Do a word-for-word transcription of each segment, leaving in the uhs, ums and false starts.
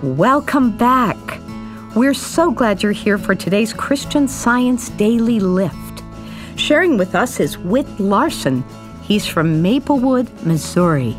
Welcome back. We're so glad you're here for today's Christian Science Daily Lift. Sharing with us is Whit Larson. He's from Maplewood, Missouri.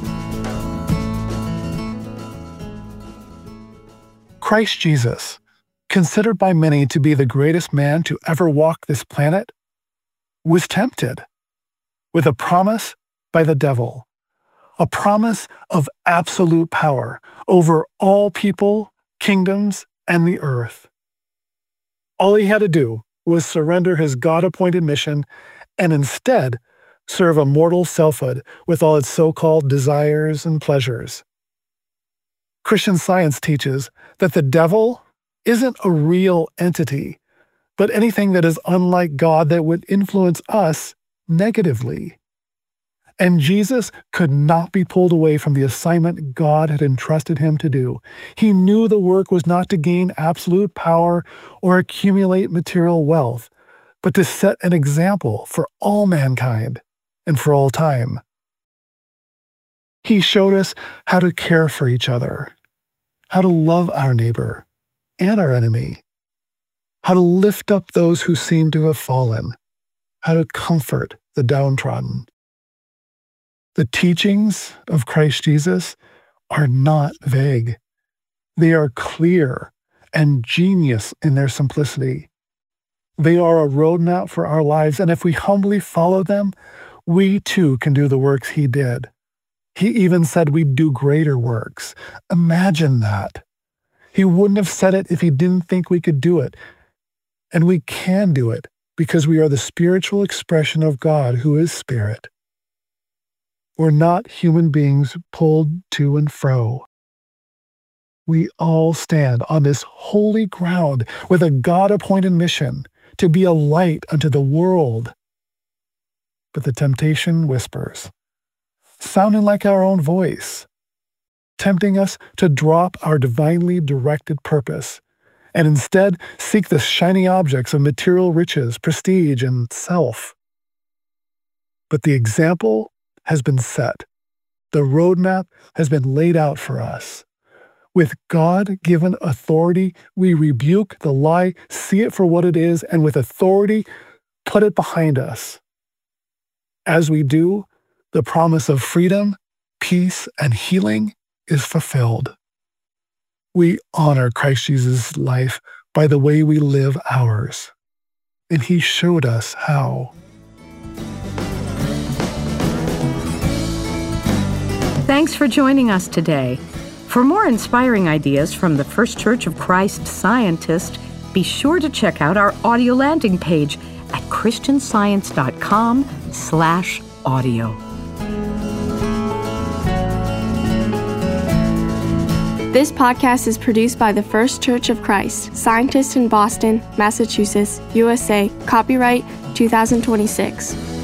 Christ Jesus, considered by many to be the greatest man to ever walk this planet, was tempted with a promise by the devil, a promise of absolute power over all people, kingdoms, and the earth. All he had to do was surrender his God-appointed mission and instead serve a mortal selfhood with all its so-called desires and pleasures. Christian Science teaches that the devil isn't a real entity, but anything that is unlike God that would influence us negatively. And Jesus could not be pulled away from the assignment God had entrusted him to do. He knew the work was not to gain absolute power or accumulate material wealth, but to set an example for all mankind and for all time. He showed us how to care for each other, how to love our neighbor and our enemy, how to lift up those who seem to have fallen, how to comfort the downtrodden. The teachings of Christ Jesus are not vague. They are clear and genius in their simplicity. They are a roadmap for our lives, and if we humbly follow them, we too can do the works he did. He even said we'd do greater works. Imagine that. He wouldn't have said it if he didn't think we could do it. And we can do it because we are the spiritual expression of God who is spirit. We're not human beings pulled to and fro. We all stand on this holy ground with a God-appointed mission to be a light unto the world. But the temptation whispers, sounding like our own voice, tempting us to drop our divinely directed purpose and instead seek the shiny objects of material riches, prestige, and self. But the example has been set. The roadmap has been laid out for us. With God-given authority, we rebuke the lie, see it for what it is, and with authority, put it behind us. As we do, the promise of freedom, peace, and healing is fulfilled. We honor Christ Jesus' life by the way we live ours, and he showed us how. Thanks for joining us today. For more inspiring ideas from the First Church of Christ scientists, be sure to check out our audio landing page at christianscience.com slash audio. This podcast is produced by the First Church of Christ, scientists in Boston, Massachusetts, U S A, copyright two thousand twenty-six.